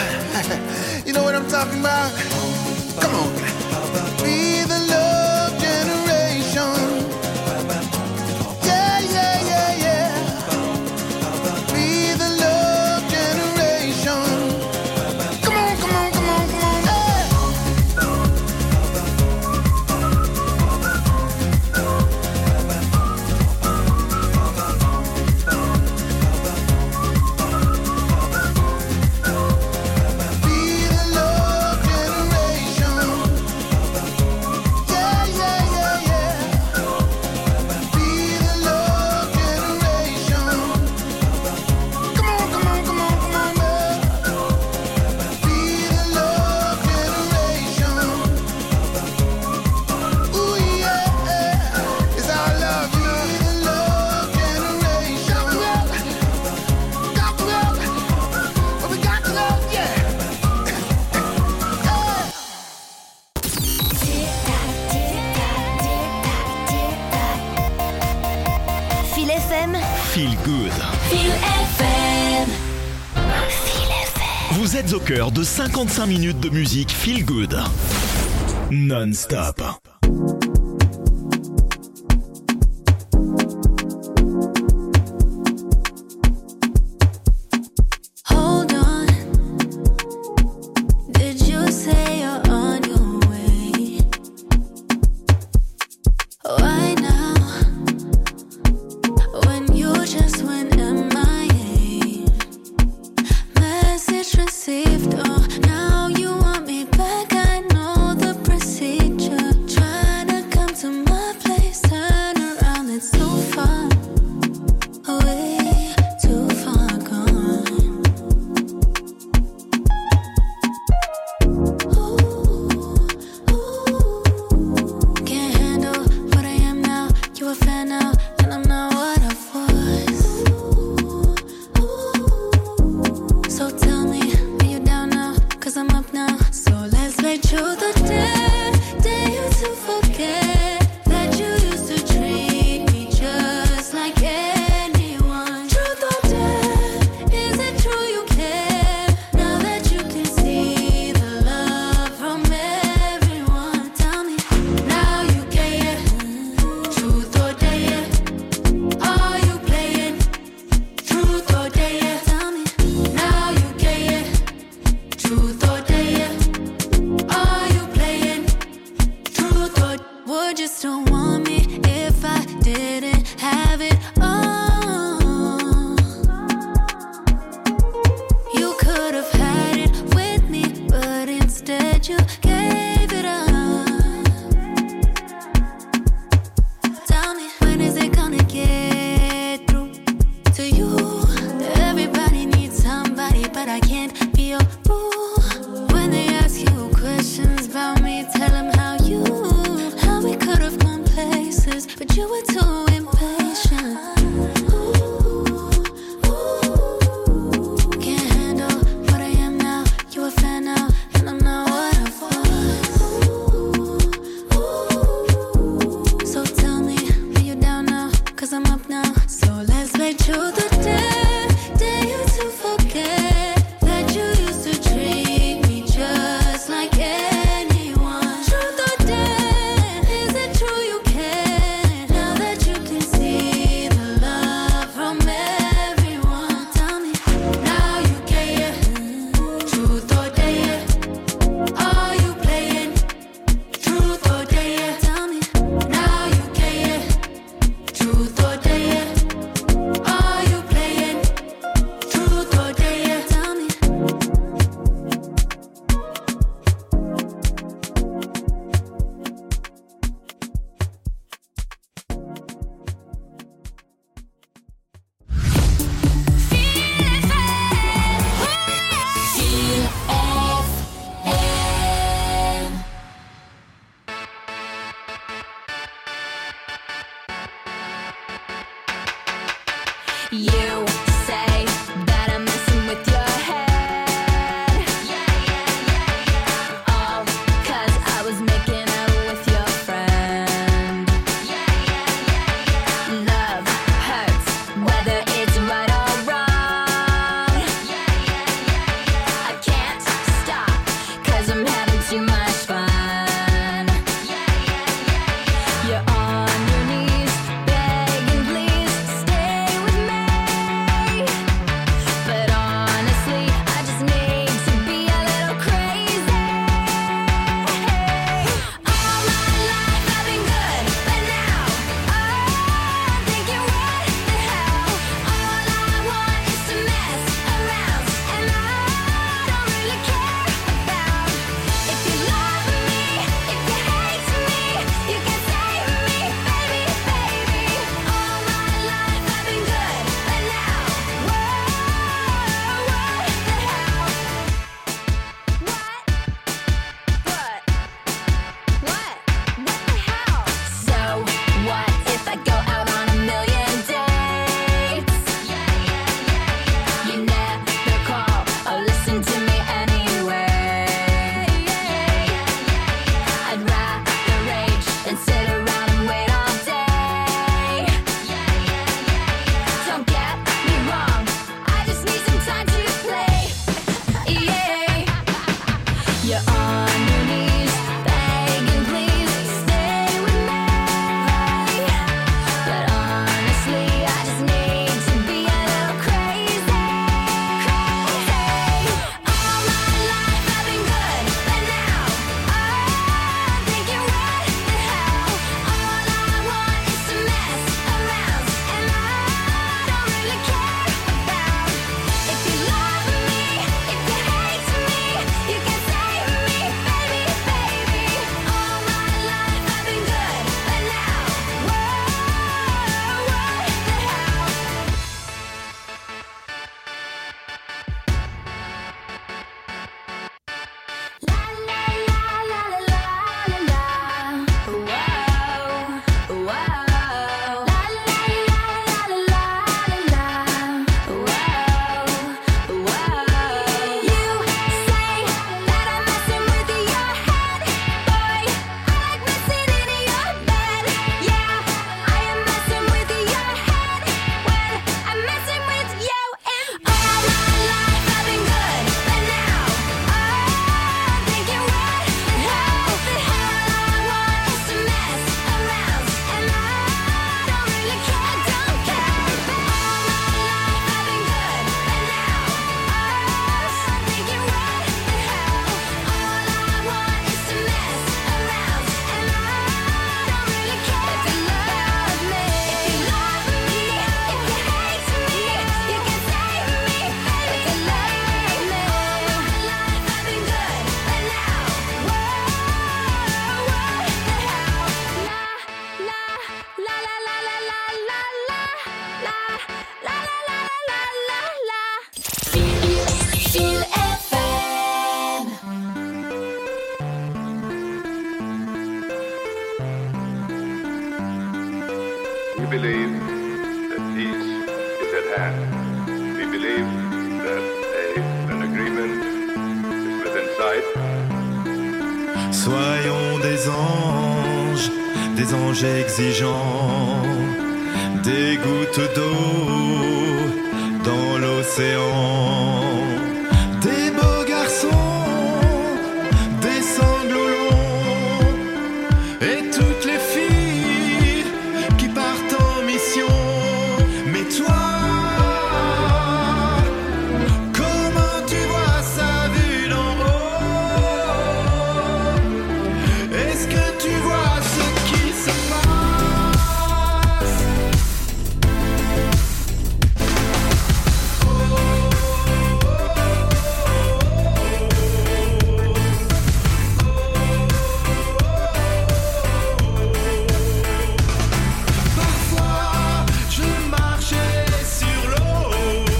You know what I'm talking about? Come on. Be the love generation. Yeah, yeah, yeah, yeah. Be the love generation. Come on, come on, come on, come on. Feel Good. Feel FM. Vous êtes au cœur de 55 minutes de musique Feel Good. Non-stop. Now you want me back, I know the procedure. Try believe that peace is at hand. We believe that an agreement is within sight. Soyons des anges exigeants, des gouttes d'eau dans l'océan, des beaux garçons, des sanglots longs, et toutes les filles qui partent en mission. Mais toi, comment tu vois ça vu d'en haut? Est-ce que tu vois ce qui se passe? Parfois, je marchais sur l'eau.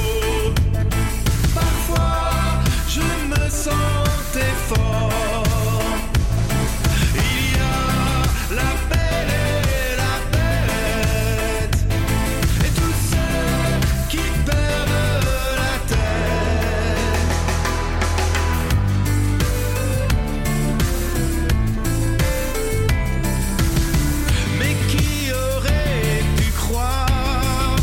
Parfois, je me sentais fort. Il y a la belle et la bête, et tous ceux qui perdent la tête. Mais qui aurait pu croire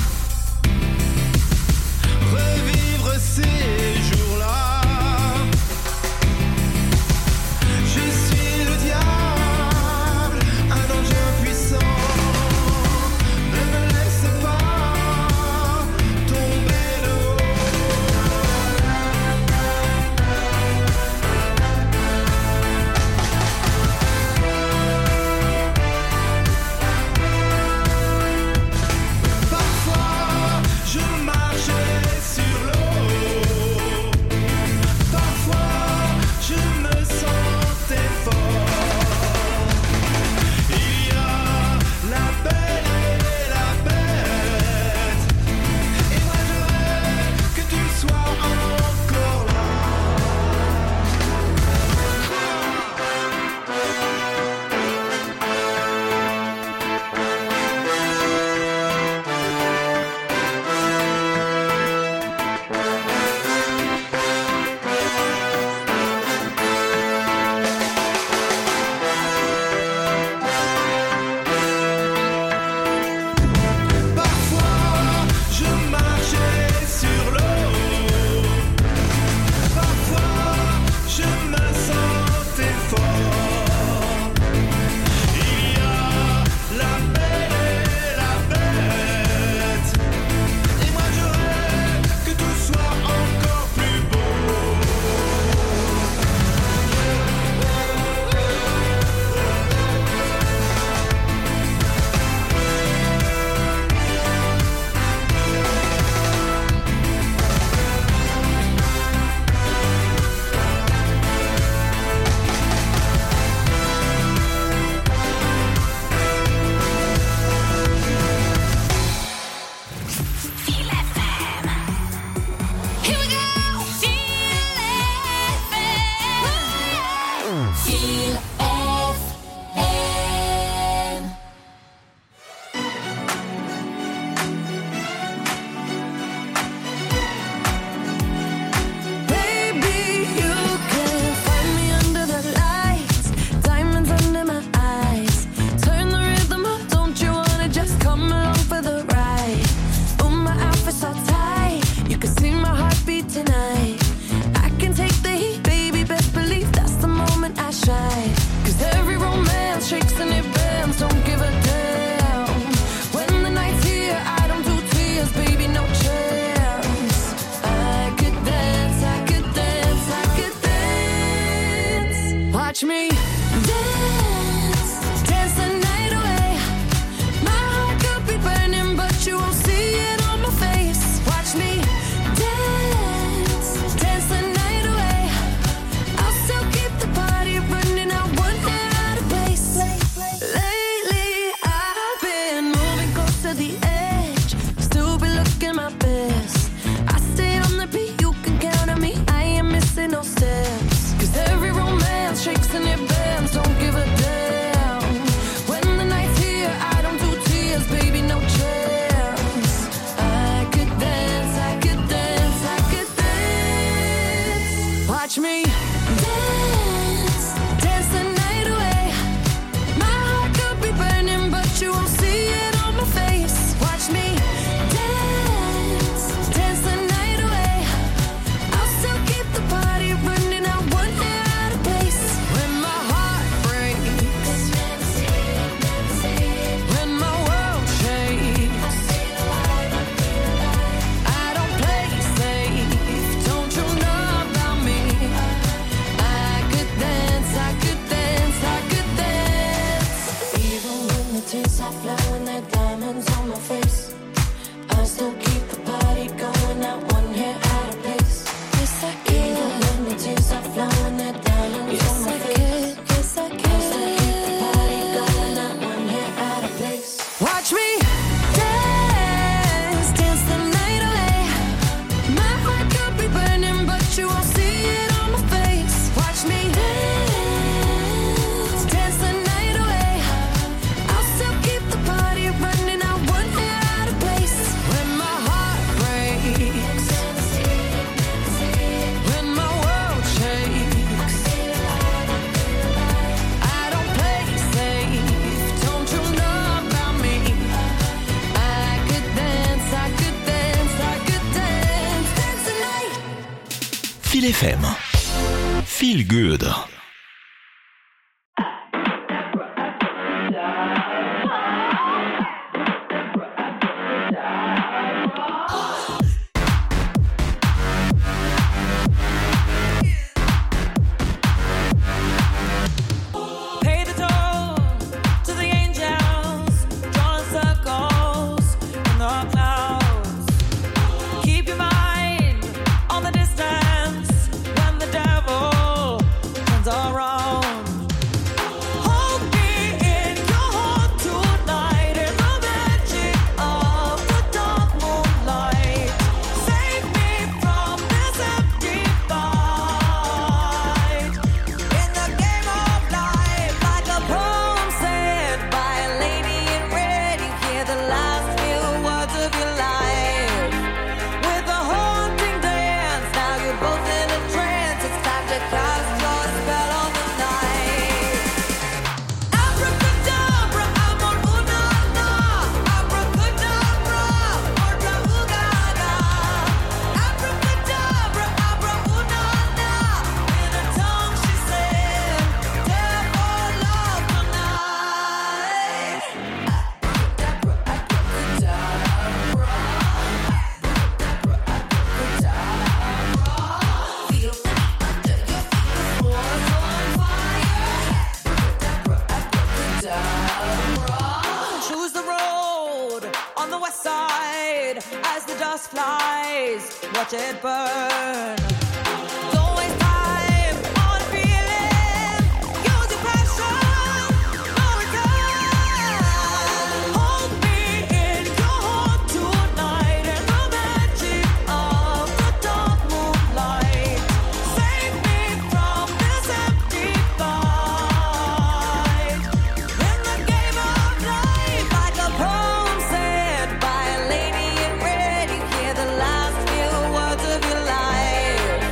revivre ces jours-là? Je suis le diable, un ange impuissant. Ne me laisse pas tomber de Parfois, je marchais sur l'eau. Parfois, je me sentais fort. Il y a la belle et la bête, et moi je rêve que tu sois encore là. Parfois, je marchais sur l'eau. Parfois, je me sentais fort. Il y a la belle et la bête, et moi je rêve que tout soit encore plus beau. Here we go. Feel FM. Baby, you can find me under the lights, diamonds under my eyes. Turn the rhythm up, don't you wanna just come along for the ride? Oh, my outfit's all tight, you can see my heartbeat tonight. I can take the heat, baby, best believe that's the moment I shine. 'Cause every romance shakes and it bends, don't give a damn. When the night's here, I don't do tears, baby, no chance. I could dance, I could dance, I could dance. Watch me dance, dance the night away. My heart could be burning, but you won't see it on my face. Watch me dance, dance the night away. I'll still keep the party running, I won't get out of place. Lately, I've been moving close to the edge, still be looking my best. I stay on the beat, you can count on me, I ain't missing no steps. 'Cause every romance shakes and it bends, don't give a damn. When the night's here, I don't do tears, baby, no chance. Watch me dance, dance the night away. My heart could be burning, but you won't see it on my face. Watch me dance, dance the night away. I'll still keep the party running. I won't get out of place. When my heart breaks, when my world shakes, I don't play safe. Don't you know about me? I could dance, I could dance, I could dance. Even when the tears are flowing, they're diamonds on my face, I still keep the party going, not one hair out of place. Yes, I can. Even when the tears are flowing, they're diamonds on my face. Yes, I can. I still keep the party going, not one hair out of place. Watch me dance, dance the night away. My heart could be burning, but you won't see it on my face. Watch me dance, dance the night away. I'll still keep the party running. I won't get out of place. When my heart breaks, when my world shakes, I don't play safe. Don't you know about me? I could dance, I could dance, I could dance, dance the night. Feel FM. Feel good. Pay the toll to the angels, drawing circles in the clouds. Keep your mind on the distance when the devil turns around. Hold me in your heart tonight in the magic of the dark moonlight. Save me from this empty fight. In the game of life, like a poem said by a lady in red, you hear the last few words of your life. With a haunting dance, now you're both in a trance. It's time to cast your spell on the night. Abracadabra, amor una na. Abracadabra, orla ugada. Abracadabra, abra una na. In a tongue she said, therefore love tonight. Feel under your feet, the floor's on fire. Choose the road on the west side as the dust flies. Watch it burn. Don't waste time on feeling. Use your passion. No return. Hold me in your heart tonight in the magic of the dark moonlight. Save me from this empty fight. In the game of life, like a poem said by a lady in red, you hear the last few words of your life.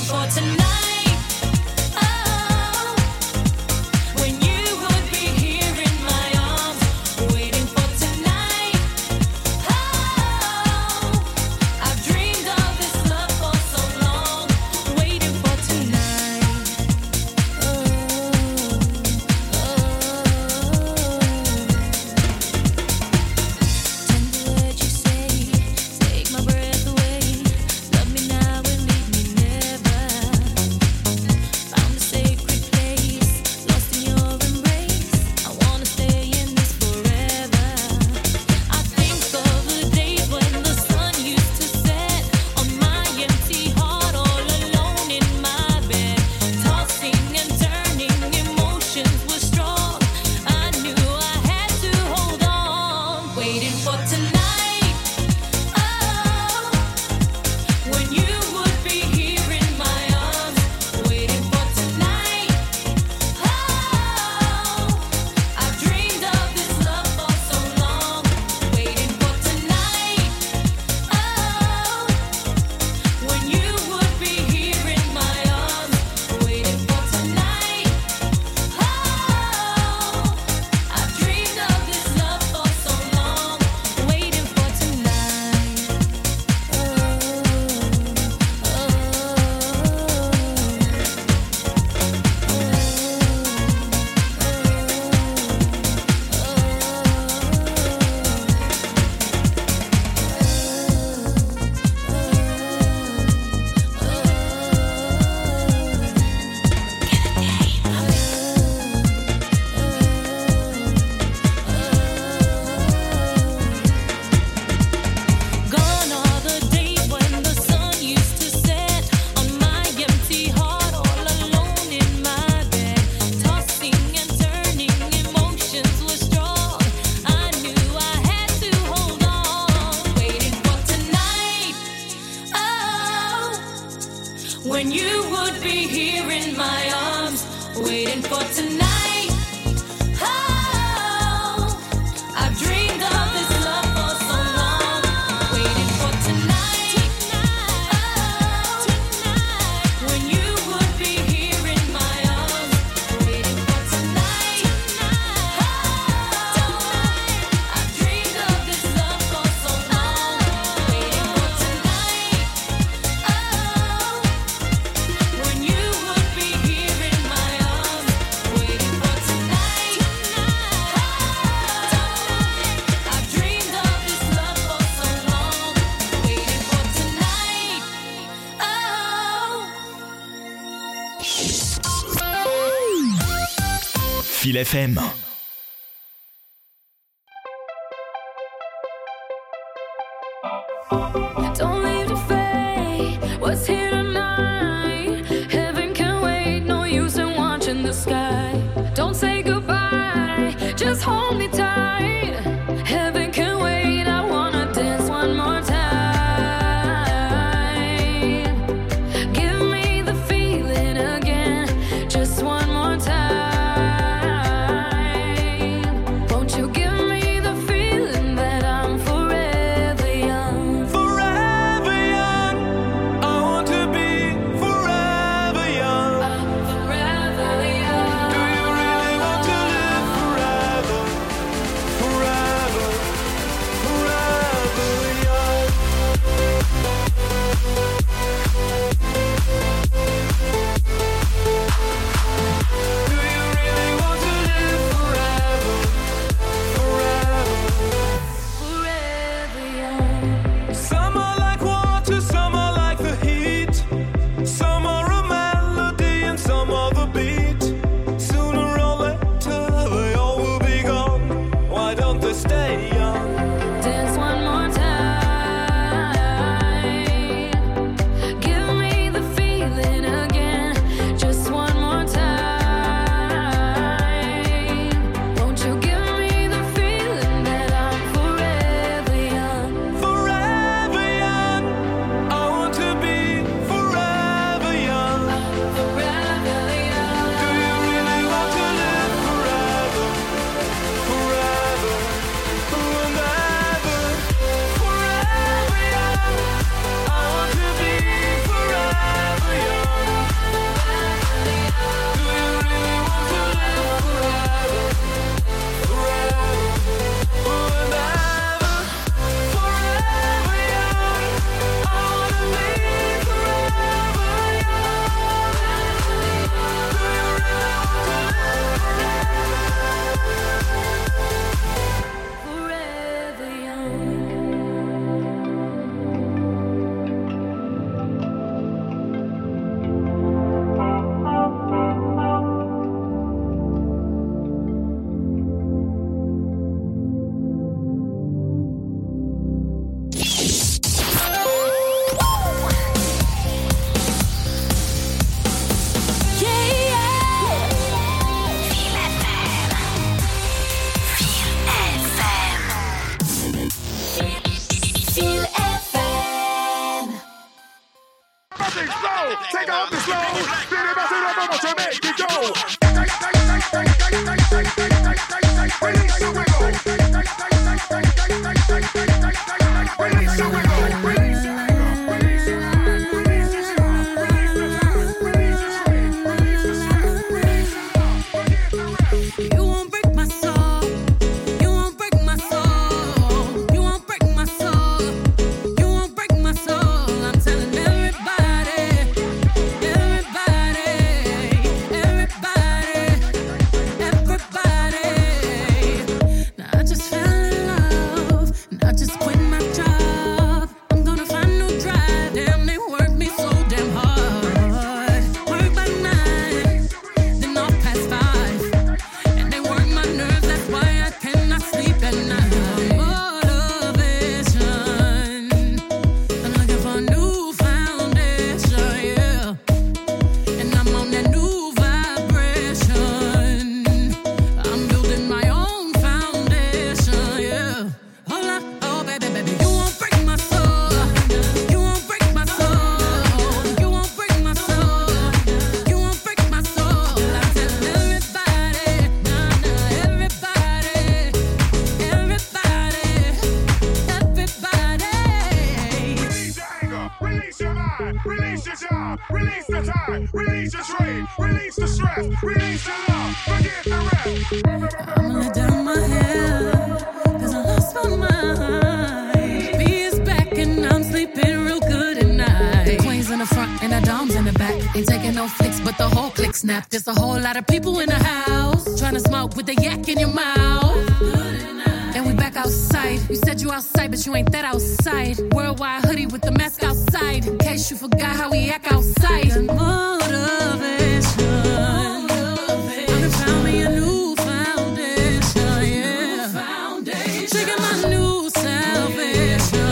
for tonight. Oh, when you would be here in my arms, waiting for tonight. Oh, I've dreamed of this love for so long, waiting for tonight. Tender words you say, take my breath away. Love me now and leave me never. Found a sacred place, lost in your embrace. I wanna stay in this forever. I think of the days when the sun used to set on my empty heart, all alone in my bed, tossing and turning, emotions were strong. I knew I had to hold on, waiting for tonight. Oh, when you would be here in my arms, waiting for tonight. Oh, I've dreamed of this love for so long, waiting for tonight. Oh, when you would be here in my arms, waiting for tonight. Oh, I've dreamed of this love for so long, waiting for tonight. Gone are the days when the sun used to set on my empty heart, all alone in my bed, tossing and turning, emotions were strong. I knew I had to hold on, waiting for tonight. Oh, when you would be here in my arms, waiting for tonight. Oh, I've dreamed of this love for so long, waiting for tonight. Oh, when you would be here in my arms, waiting for tonight. Oh, I've dreamed of this love for so long, waiting for tonight. Oh, when you would be here in my arms, waiting for tonight. I've dreamed of this love for so long, waiting for tonight. Fil FM. Don't leave the fate. What's here tonight? Heaven can wait. No use in watching the sky. Don't say goodbye. Just hold me tight. Heaven can wait. I wanna dance one more time. Give me the feeling again. Just one more time. Won't you give me the feeling that I'm forever young? Forever young, I want to be things flow. Take off the slow. Then if I say the moment to make me go. Release the wiggle. Release the wiggle. Release the snap. There's a whole lot of people in the house trying to smoke with the yak in your mouth. And we back outside. You said you outside, but you ain't that outside. Worldwide hoodie with the mask outside. In case you forgot how we act outside. Motivation. I done found me a new foundation, yeah. Shaking my new salvation.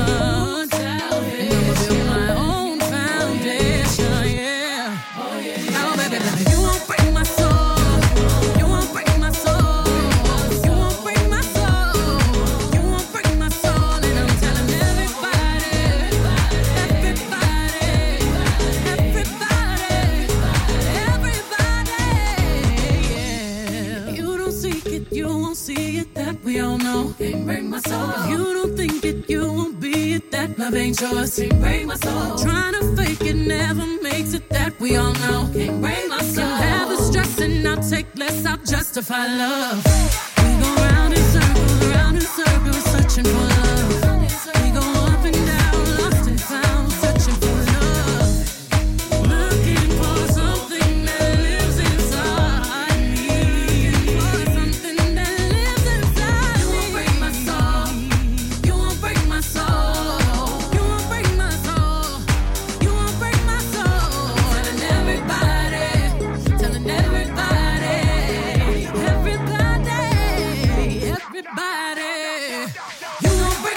And I'ma build my own foundation, yeah. Oh, baby, baby. You won't break my soul. You won't break my soul. You won't break my soul. You won't break my soul. And I'm telling everybody, yeah. You don't seek it, you won't see it, that we all know. Can't break my soul. If you don't think it, you won't be it, that love ain't yours. Can't break my soul. Trying to fake it never makes it, that we all know. Can't break my soul. Can have the stress and I'll take less, I'll justify love. We go round in circles, searching for love. We go up and down, lost and found, searching for love. Looking for something that lives inside me. For something that lives inside me. You won't break my soul. You won't break my soul. You won't break my soul. You won't break my soul. Telling everybody, telling everybody, everybody, everybody. You won't break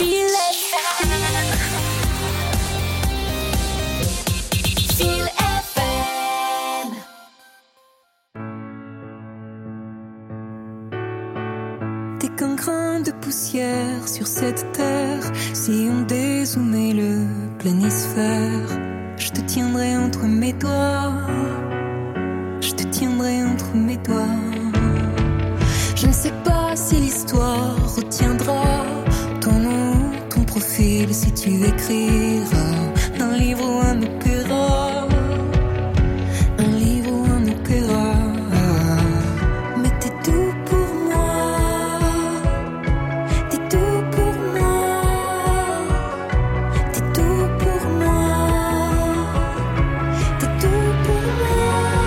Feel FM. T'es qu'un grain de poussière sur cette terre. Si on dézoomait le planisphère, je te tiendrai entre mes doigts. Je te tiendrai entre mes doigts. Je ne sais pas si l'histoire retiendra ton nom, ton profil, si tu écriras un livre ou un opéra. Un livre ou un opéra. Mais t'es tout pour moi. T'es tout pour moi. T'es tout pour moi. T'es tout pour moi.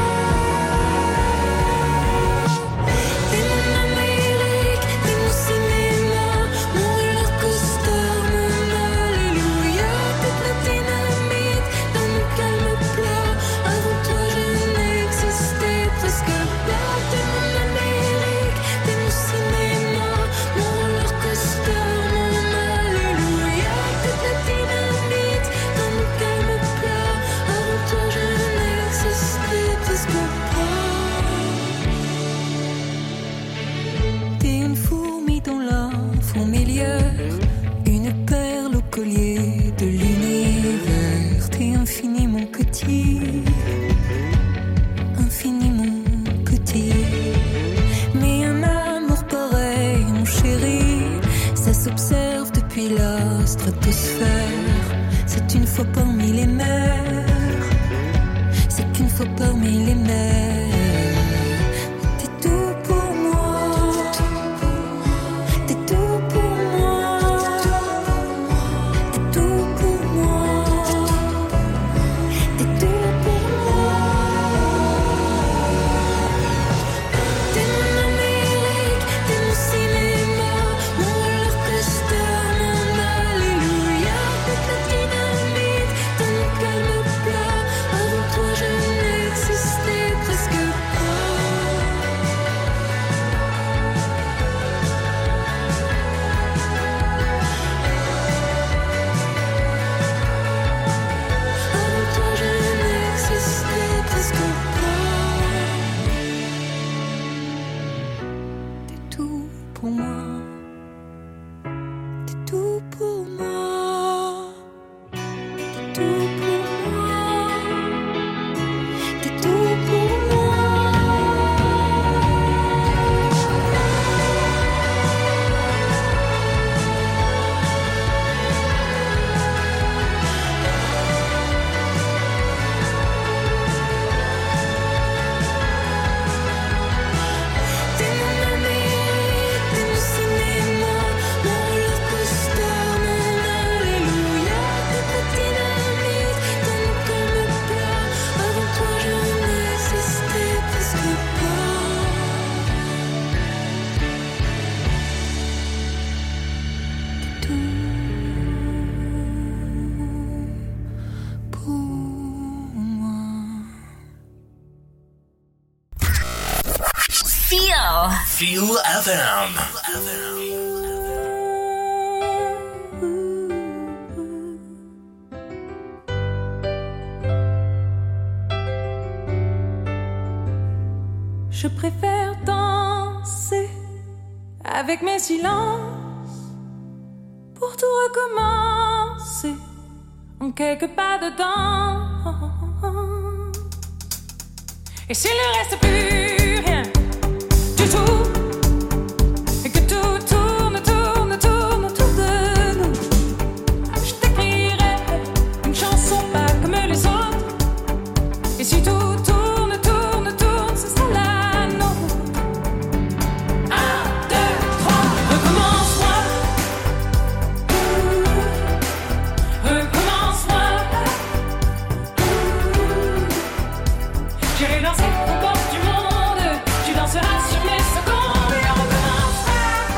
T'es mon Amérique, t'es mon cinéma, mon roller coaster, mon alléluia. T'es la dynamite dans mon calme plat. Avant toi je n'existais presque pas. T'es mon Amérique, t'es mon cinéma, mon roller coaster, mon alléluia. T'es la dynamite dans mon calme plat. Avant toi je n'existais presque pas. T'es une fourmi dans la fourmilière, une perle au collier de l'univers. T'es infiniment petit, infiniment petit. Mais un amour pareil, mon chéri, ça s'observe depuis la stratosphère. C'est une fois parmi les mers, c'est qu'une fois parmi les mers. T'es tout pour moi. T'es tout pour moi. T'es tout pour moi. T'es tout pour moi. T'es mon Amérique, t'es mon cinéma, mon roller coaster, mon alléluia. T'es la dynamite dans mon calme plat. Avant toi je n'existais presque pas. Avant toi je n'existais presque pas. T'es tout pour moi. T'es tout pour moi. T'es tout pour moi. T'es tout pour moi. T'es mon Amérique, t'es mon cinéma, mon roller coaster, mon alléluia. T'es la dynamite dans mon calme plat. Avant toi je n'existais presque pas. T'es tout pour moi. Feel FM. Je préfère danser avec mes silences pour tout recommencer en quelques pas dedans. Et s'il ne reste plus rien du tout, et que tout tourne, tourne, tourne autour de nous, je t'écrirai une chanson pas comme les autres. Et si tout tourne, tourne, tourne, ce sera la nôtre. 1, 2, 3, recommence-moi. Recommence-moi. J'irai danser au bord du monde. Tu danseras sur mes secondes. Et on recommencera.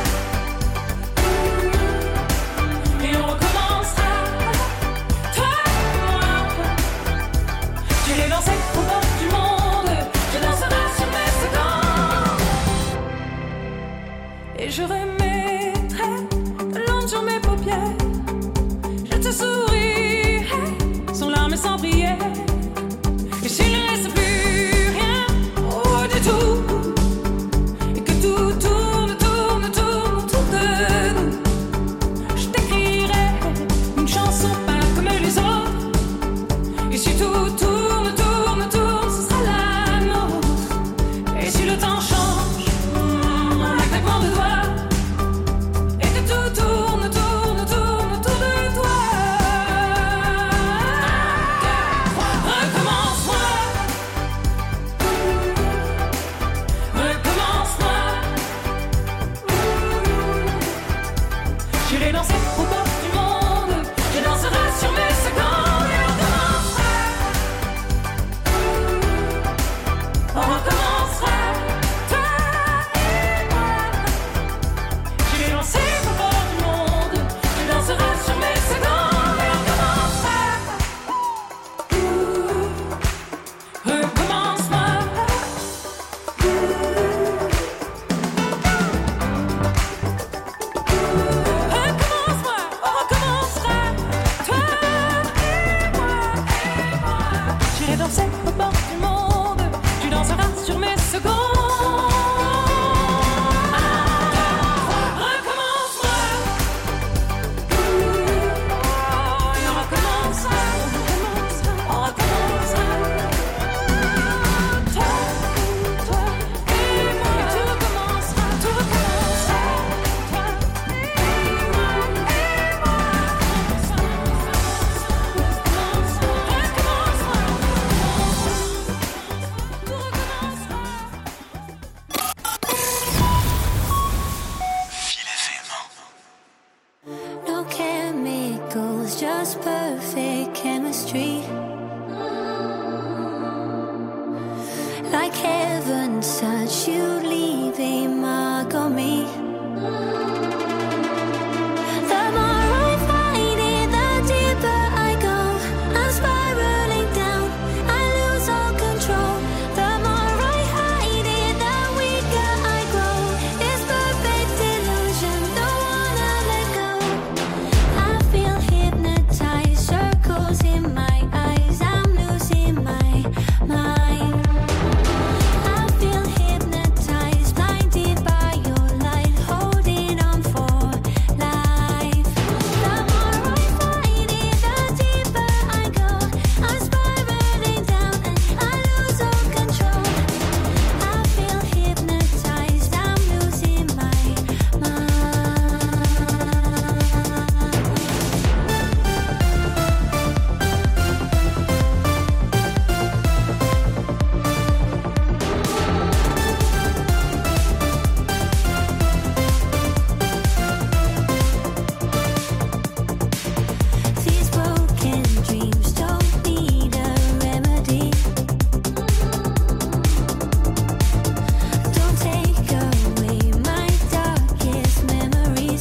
Et on recommencera. Toi et moi. J'irai danser au bord du monde. Tu danseras sur mes secondes. Et je remettrai de l'encre sur mes paupières. tout, et que tout tourne, tourne, tourne autour de nous. Je t'écrirai une chanson pas comme les autres. Et si tout tourne, tourne, tourne, ce sera la nôtre. Et si le temps change, en un claquement de doigts, et que tout tourne, tourne, tourne autour de toi. Recommence-moi, recommence-moi. J'irai danser au bord du monde, je danserai sur mes secondes et on recommencera. On recommencera, toi et moi. J'irai danser au bord du monde, je danserai sur mes secondes et on recommencera. Recommence-moi. Recommence-moi, on recommencera, toi et moi. J'irai danser au bord du monde, tu danseras sur mes secondes. Recommence-moi. Et on recommencera, on recommencera. Toi et moi. Et tout recommencera, tout recommencera. Toi et moi, et moi. No chemicals, just perfect chemistry. Like heaven's touch, you leave a mark on me. The more I fight it, the deeper I go. I'm spiraling down, I lose all control. The more I hide it, the weaker I grow. This perfect illusion, don't wanna let go. I feel hypnotized, circles in my eyes, I'm losing my mind. I feel hypnotized, blinded by your light, holding on for life. The more I fight it, the deeper I go. I'm spiraling down and I lose all control. I feel hypnotized, I'm losing my mind. These broken dreams don't need a remedy. Don't take away my darkest memories.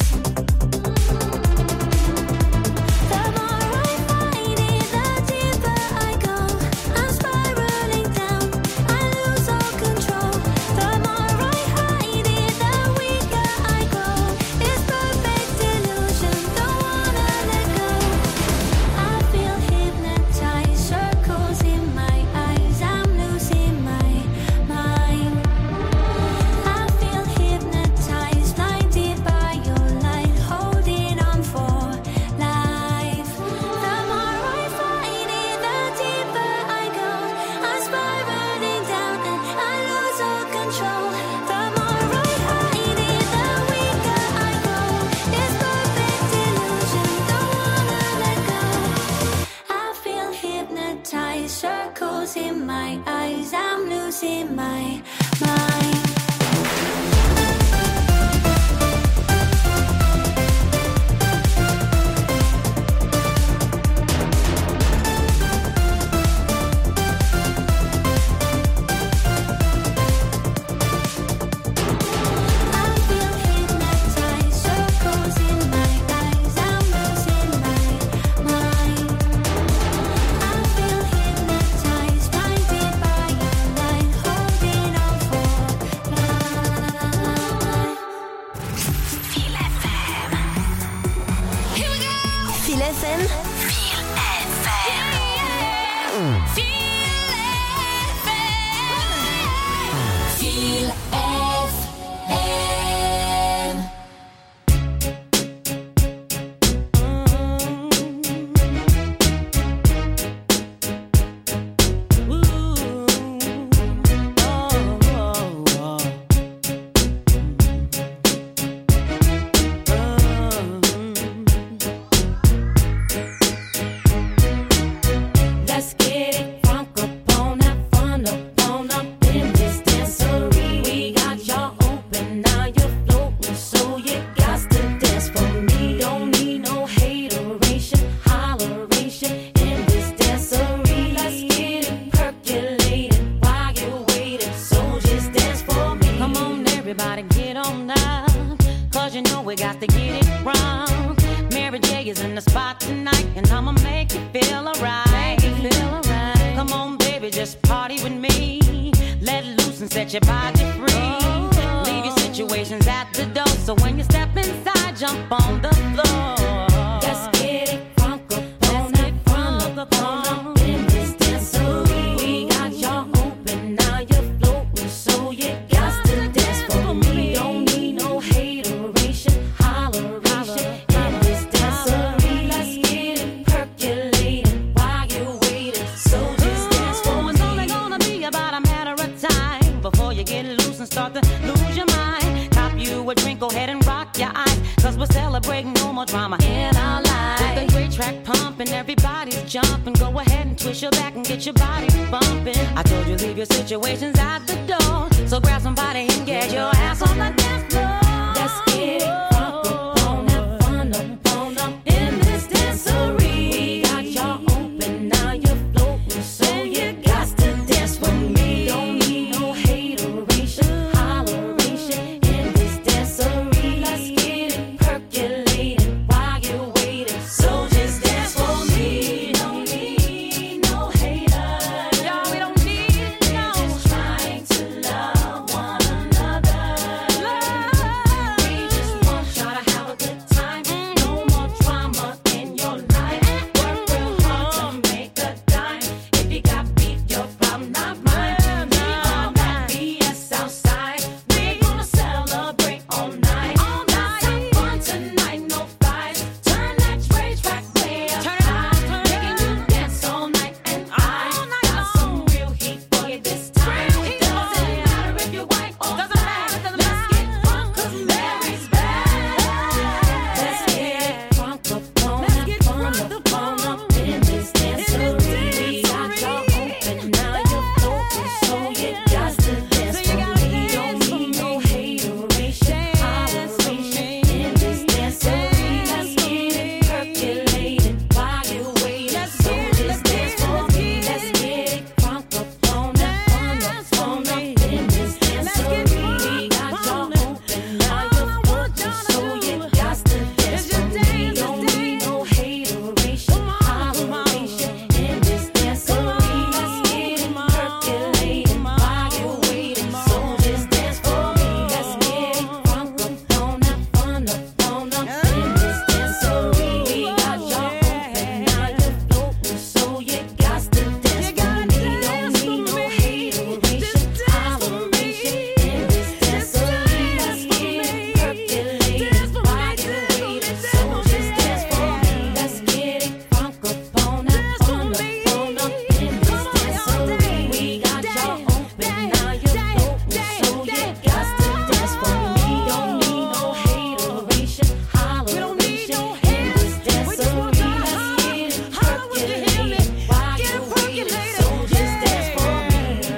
The more I fight it, the deeper I go. I'm spiraling down, I lose all control. The more I hide it, the weaker I grow. This perfect illusion, don't wanna let go. I feel hypnotized, circles in my eyes, I'm losing my mind. I feel hypnotized, blinded by your light, holding on for life. The more I fight it, the deeper I go. I'm spiraling down and I lose all control. The more I hide it, the weaker I grow. This perfect illusion, don't wanna let go. I feel hypnotized, circles in my eyes, I'm losing my mind. I feel hypnotized, circles in my eyes, I'm losing my mind. I feel hypnotized, blinded by your light, holding on for life. Feel FM. Here we go. Feel FM. Feel FM. Feel FM. everybody get on up, cause you know we got to get it wrong. Mary J is in the spot tonight, and I'ma make you feel alright. Come on, baby, just party with me. Let loose and set your body free. Leave your situations at the door, so when you step inside, jump on the floor. Let's get it crunk up on it, crunk up on in this dancery. We got y'all open, now you're floating, so you got to dance for me. Don't need no hateration, holleration in this dancery. Let's get it percolating while you're waiting, so just dance for me. It's only gonna be about a matter of time before you get loose and start to lose your mind. Cop you a drink, go ahead and rock your eyes, cause we're celebrating no more drama in our lives. With a great track pumping, everybody's jumping. Go ahead and twist your back and get your body bumping. I told you leave your situations at the door, so grab somebody and get your ass on the dance floor. Let's get it crunk up on that fun up in this dancery. We got y'all open, now you're floating, so you got to dance with me. Don't need no hateration, holleration in this dancery. Let's get it percolating while you're waiting, so just dance for me. Don't need no haters, y'all, we don't need no. We're just trying to love one another. We just want y'all to have a good time. No more drama in your life. Work real hard to make a dime. If you got beef, your problem, not mine. Leave all that BS outside. We're gonna celebrate all night. Let's have fun tonight, no fights. Turn that rage track way up high, making you dance all night. And I got some real heat for you this time. Doesn't matter if you're white or black. Let's get drunk 'cause Mary's back. Let's get drunk up on that fun up in this dancery. We got y'all open, now you're floating, so you got to dance for me. Don't need no hateration, holleration in this dancery. Let's get it percolating while you're waiting, so just dance for me. Let's get it crunk up on that fun up in this dancery. We got y'all open, now you're floating, so you got to dance for me. Don't need no hateration, holleration in this dancery. Let's get it percolating while you're waiting, so just dance for me. Let's get it crunk up on that fun up in this dancery. We got y'all open, now you're floating, so you got to dance for me. Don't need no hateration, holleration in this dancery. Let's get it percolating while you're waiting, so just dance for me. Let's get it crunk up on that fun up in this dancery. We got y'all open, now you're floating, so you got to dance for me. Don't need no hateration, holleration in this dancery. Let's get it percolating while you're waiting, so just dance for me.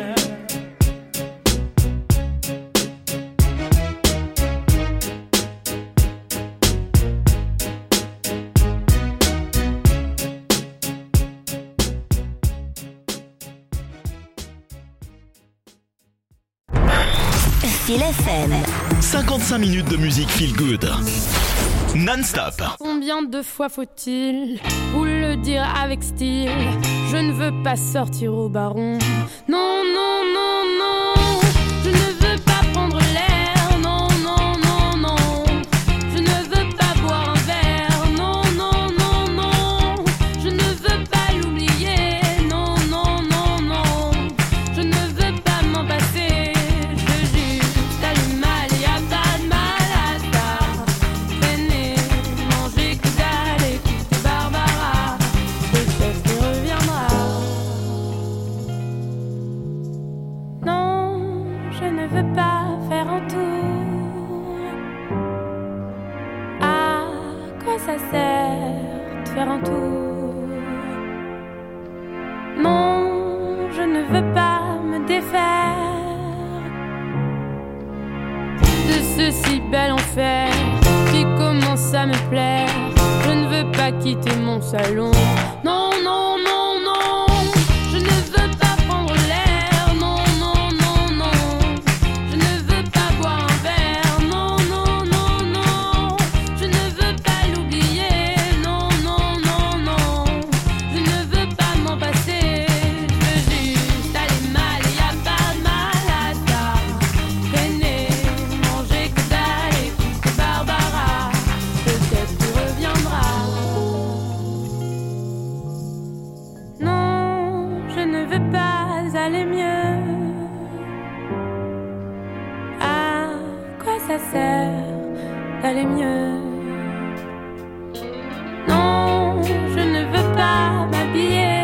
Feel FM. 55 minutes de musique feel good. Non-stop. Combien de fois faut-il vous le dire avec style? Je ne veux pas sortir au baron. Non, non, non, non. Je ne veux pas prendre l'air. Non, non, non, non. Je ne veux pas boire un verre. Non, non, non, non. Je ne veux pas l'oublier. Non, non, non, non. Je ne veux pas m'en passer. Je veux juste aller mal. Y a pas de mal à ça. Traîner, manger que dalle, écouter Barbara. Peut-être qu'il reviendra. Non, je ne veux pas faire un tour. À quoi ça sert de faire un tour? Non, je ne veux pas me défaire de ce si bel enfer qui commence à me plaire. Je ne veux pas quitter mon salon. Non, non, non, non. Je ne veux pas prendre l'air. Non, non, non, non. Je ne veux pas boire un verre. ça sert d'aller mieux. Non, je ne veux pas m'habiller,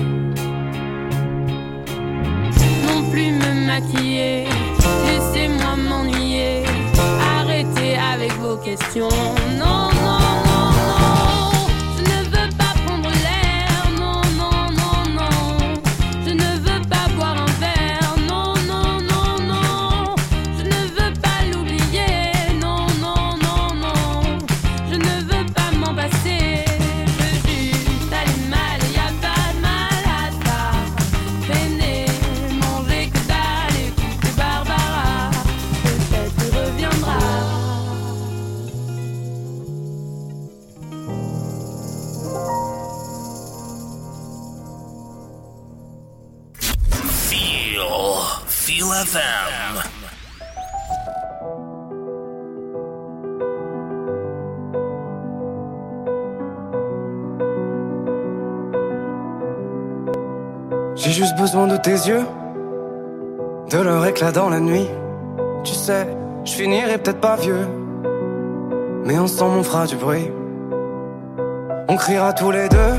non plus me maquiller. Laissez-moi m'ennuyer, arrêtez avec vos questions. Non, non, non, non, je ne veux pas prendre l'air. Non, non, non, non, je ne veux pas boire un verre. Non, non, non, non, je ne veux pas l'oublier. Non, non, non, non, je ne veux pas m'en passer. Je veux juste aller mal, y a pas de mal à ça. Peiner, manger que dalle, écouter Barbara. Peut-être tu reviendras. Feel FM. J'ai juste besoin de tes yeux, de leur éclat dans la nuit. Tu sais, je finirai peut-être pas vieux, mais ensemble on fera du bruit. On criera tous les deux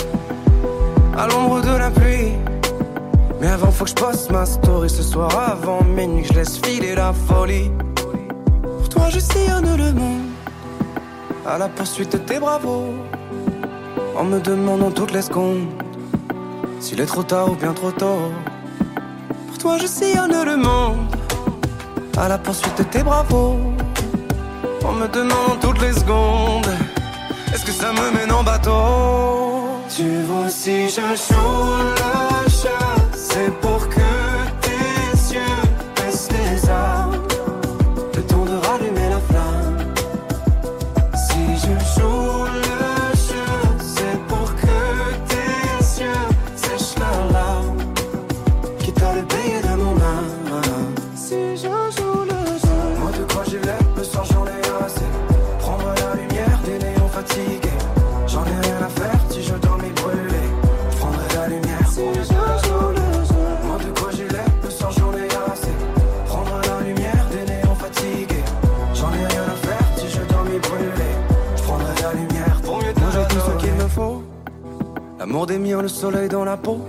à l'ombre de la pluie. Mais avant faut que je poste ma story ce soir avant minuit, que je laisse filer la folie. Pour toi je sillonne le monde à la poursuite de tes bravos, en me demandant toutes les secondes s'il est trop tard ou bien trop tôt. Pour toi je sillonne le monde à la poursuite de tes bravos, en me demandant toutes les secondes est-ce que ça me mène en bateau. Tu vois si je joue le chat, c'est pour que tes yeux baissent les armes, le temps de rallumer la flamme. Si je joue le jeu, c'est pour que tes yeux sèchent leurs larmes, quitte à le payer de mon âme. Si je joue le jeu, moi de quoi j'ai l'air, le soir j'en ai assez. Prendre la lumière des néons fatigués, j'en ai rien à faire si je dois m'y brûler. Je prendrai la lumière si je joue le jeu. Moi de quoi j'ai l'air, le soir j'en ai assez. Prendre la lumière des néons fatigués, j'en ai rien à faire si je dois m'y brûler. Je prendrai la lumière pour mieux t'adorer. Moi j'ai tout ce qu'il me faut, l'amour des miens, le soleil dans la peau.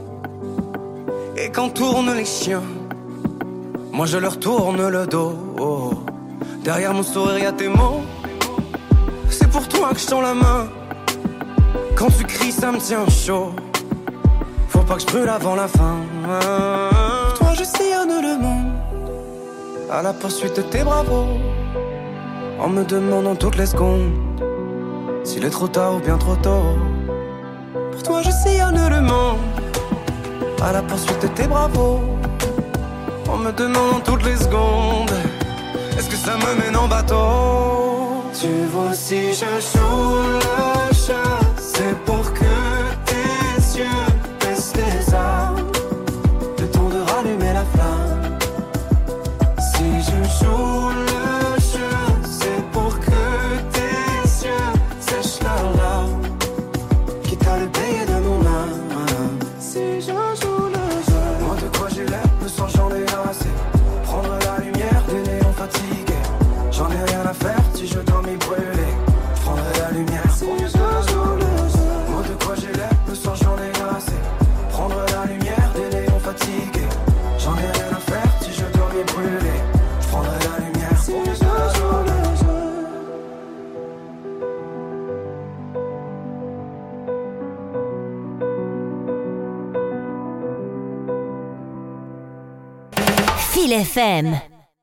Et quand tournent les chiens, moi je leur tourne le dos. Derrière mon sourire y'a tes mots, c'est pour toi que je tends la main. Quand tu cries ça me tient chaud, faut pas que je brûle avant la fin. Pour toi je sillonne le monde à la poursuite de tes bravos, en me demandant toutes les secondes s'il est trop tard ou bien trop tôt. Pour toi je sillonne le monde à la poursuite de tes bravos, en me demandant toutes les secondes est-ce que ça me mène en bateau. Tu vois si je joue le chat, c'est pour que tes yeux baissent les armes, le temps de rallumer la flamme. Si je joue le jeu, c'est pour que tes yeux sèchent leurs larmes, quitte à le payer de mon âme. Si je joue le jeu, moi de quoi j'ai l'air, le soir j'en ai assez. Prendre la lumière des néons fatigués, j'en ai rien à faire si je dois m'y brûler. Je prendrai la lumière si je joue le jeu. Moi de quoi j'ai l'air, le soir j'en ai assez. Prendre la lumière des néons fatigués, j'en ai rien à faire si je dois m'y brûler. Je prendrai la lumière si je joue le jeu. Feel FM.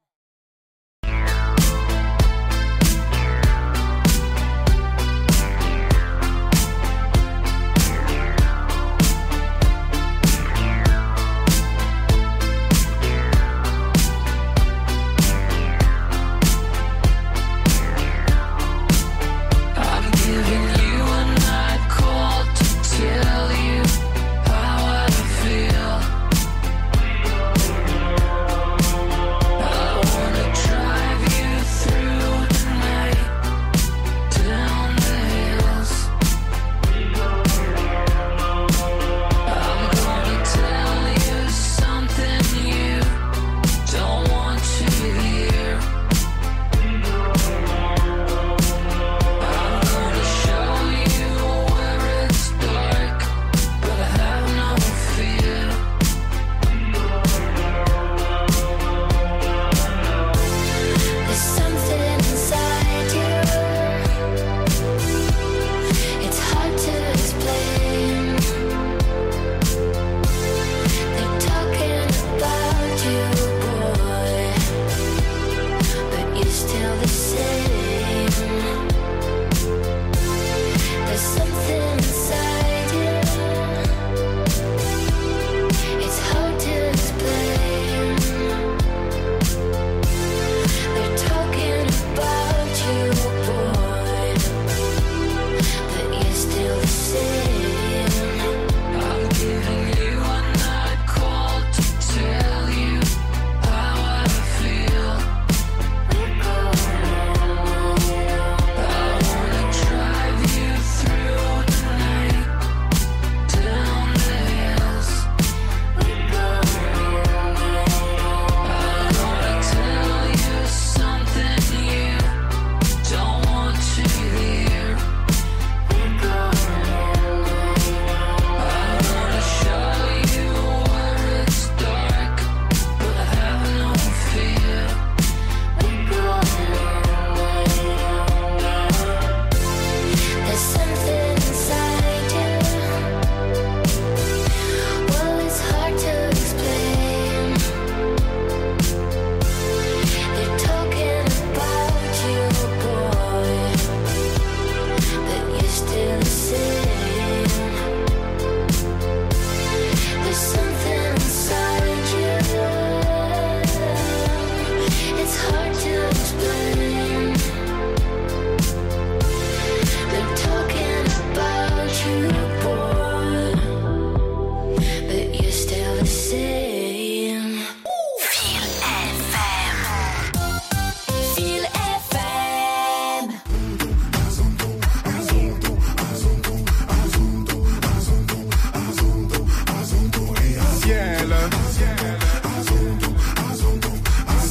I'm giving you a night call to tell you how I feel.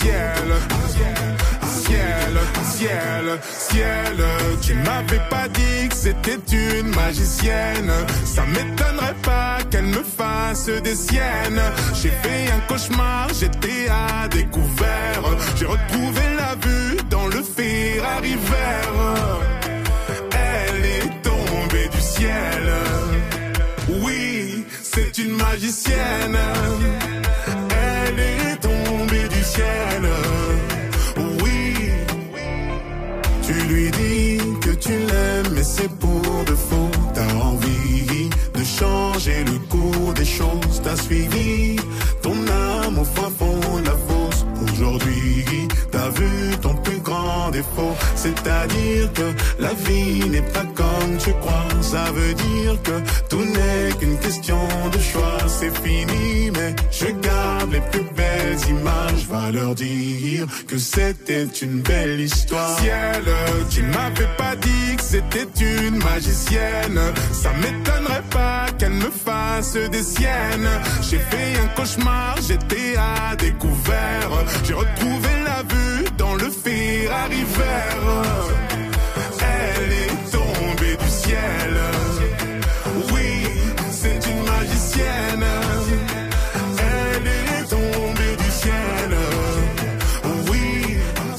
ciel, ciel, ciel, ciel. Tu m'avais pas dit que c'était une magicienne. Ça m'étonnerait pas qu'elle me fasse des siennes. J'ai fait un cauchemar, j'étais à découvert. J'ai retrouvé la vue dans le Ferrari vert. Elle est tombée du ciel. Oui, c'est une magicienne. Elle est tombée du ciel. Oui, tu lui dis que tu l'aimes, mais c'est pour de faux. T'as envie de changer le cours des choses. T'as suivi ton âme au fin fond de la fosse. Aujourd'hui, t'as vu ton plus grand défaut. C'est-à-dire que la vie n'est pas comme tu crois. Ça veut dire que tout n'est qu'une question de choix. C'est fini, mais je garde les plus belles images. Va leur dire que c'était une belle histoire. Ciel, tu m'avais pas dit que c'était une magicienne. Ça m'étonnerait pas qu'elle me fasse des siennes. J'ai fait un cauchemar, j'étais à découvert. J'ai retrouvé la vue dans le Ferrari vert. Elle est tombée du ciel. Oui, c'est une magicienne. Elle est tombée du ciel. Oui,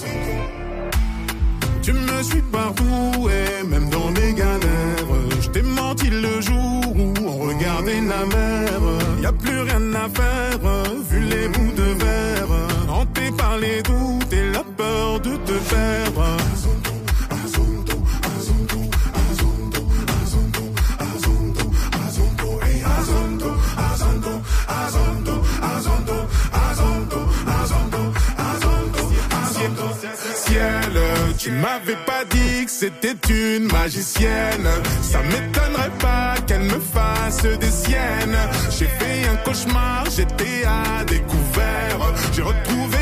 tu me suis partout et même dans les galères. Je t'ai menti le jour où on regardait la mer. Y a plus rien à faire, vu les bouts de verre. Hanté par les doutes et la peur de te perdre. Ciel, tu m'avais pas dit que c'était une magicienne. Ça m'étonnerait pas qu'elle me fasse des siennes. J'ai fait un cauchemar, j'étais à découvert. J'ai retrouvé